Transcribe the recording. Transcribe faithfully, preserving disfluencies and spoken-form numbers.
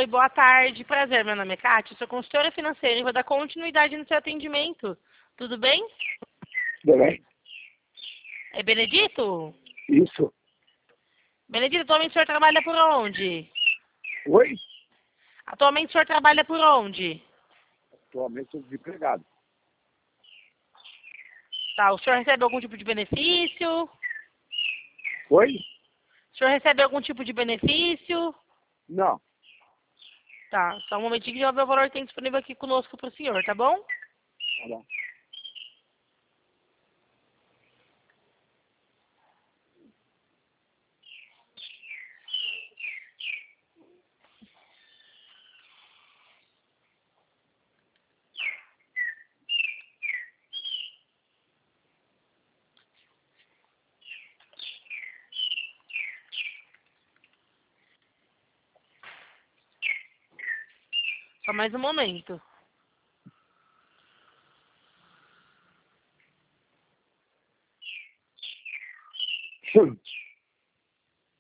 Oi, boa tarde. Prazer, meu nome é Kátia, sou consultora financeira e vou dar continuidade no seu atendimento. Tudo bem? Tudo bem? É Benedito? Isso. Benedito, atualmente o senhor trabalha por onde? Oi? Atualmente o senhor trabalha por onde? Atualmente sou desempregado. Tá, o senhor recebe algum tipo de benefício? Oi? O senhor recebe algum tipo de benefício? Não. Tá, só um momentinho que já vou ver o valor que tem disponível aqui conosco para o senhor, tá bom? Tá bom. Só mais um momento. Sim.